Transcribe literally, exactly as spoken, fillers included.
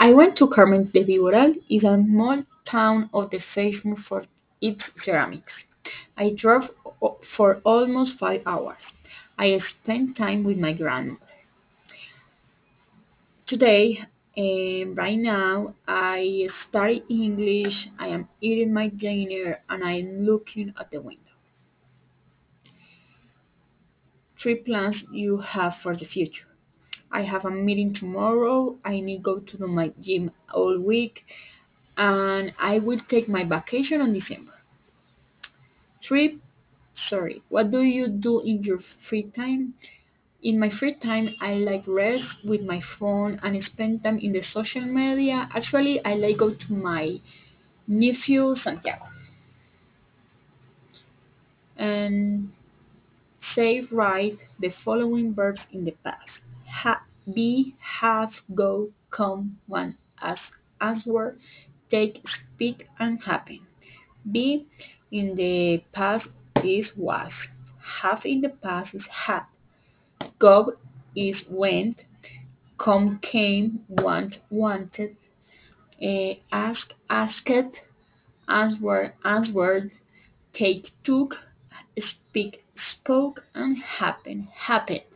I went to Carmen de Viboral. It's a small town of the famous for its ceramics. I drove o- for almost five hours. I spent time with my grandmother. Today, um, right now, I study English. I am eating my dinner and I am looking at the window. Three plans you have for the future. I have a meeting tomorrow. I need go to do my gym all week, and I will take my vacation on December. Trip, sorry. What do you do in your free time? In my free time, I like rest with my phone and spend time in the social media. Actually, I like go to my nephew Santiago and say write the following verbs in the past. Ha, be, have, go, come, want, ask, answer, take, speak, and happen. Be in the past is was. Have in the past is had. Go is went. Come came. Want wanted. Eh, ask asked. Answer answered. Take took. Speak spoke. And happen happened.